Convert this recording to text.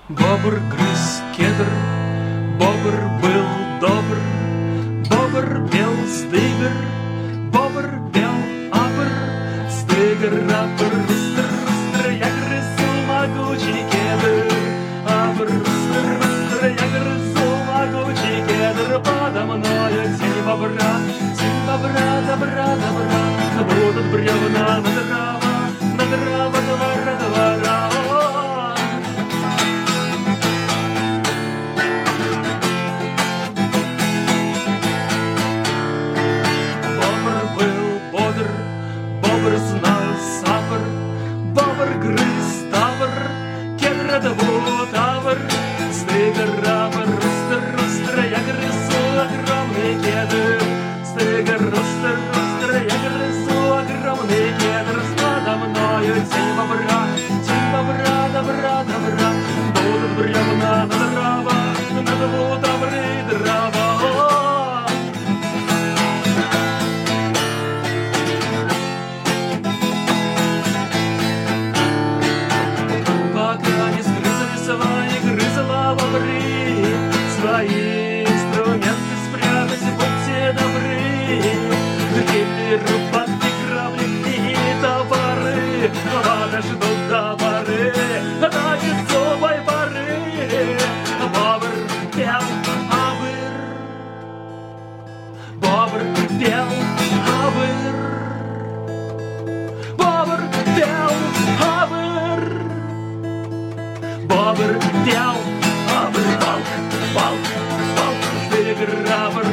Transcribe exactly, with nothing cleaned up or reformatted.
Бобр грыз кедр, бобр был добр, бобр пел стыгр, бобр пел апр, стыгр, апр, рустр, рустр, я грызу могучий кедр, апр, рустр, рустр, я грызу могучий кедр, подо мною тень бобра, тень бобра, добра, добра, будут бревна на дрова, на дрова двора, двора. Бобр знал сапр, бобр грыз тавр, кедр дву тавр, стыгр, рапр, рустр, рустр, я грызу огромный кедр, стыгр, рустр, рустр, я грызу огромный кедр, подо мною тень бобра, тень бобра, добра, добра, будут бревна на дрова, на дву тавры дрова. Свои инструменты спрятать, будьте добры. Киллеры, банки, грабли и товары подождут до поры, до весовой поры. Бобр пел, авыр, бобр пел, авыр, бобр пел, авыр, бобр пел. Балк, балк, стыгр, рапр,